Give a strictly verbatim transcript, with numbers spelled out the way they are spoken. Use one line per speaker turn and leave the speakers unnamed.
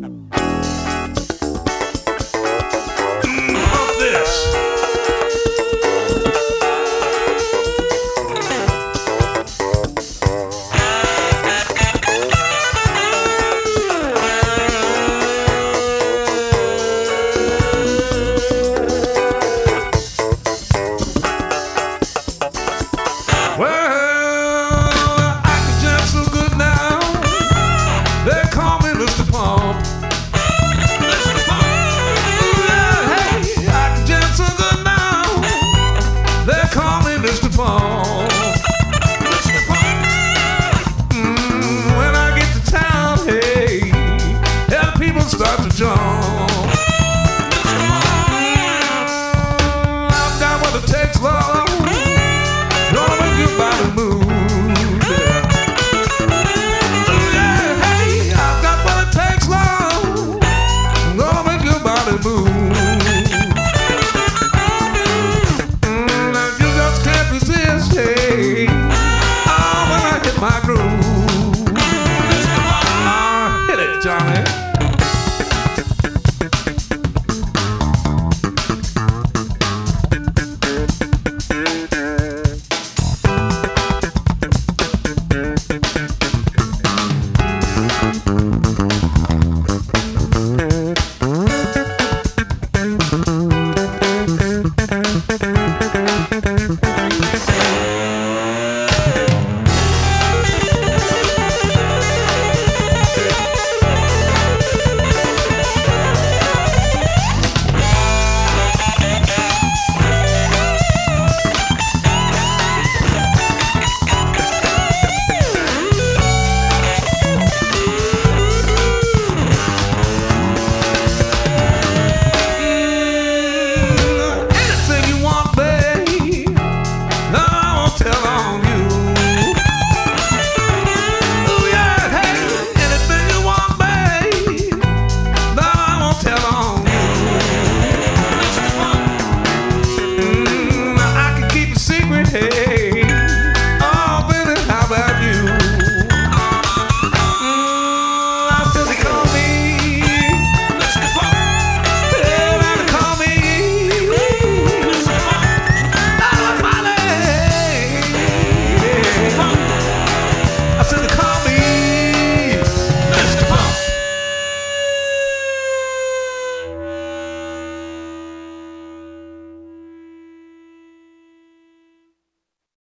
Start to jump. I've got what it takes, Lord. Gonna make your body move. Yeah. Yeah, hey, I've got what it takes, Lord. Gonna make your body move. Mm, you just can't resist, hey. Oh, when I hit my groove. Oh, hit it, Johnny.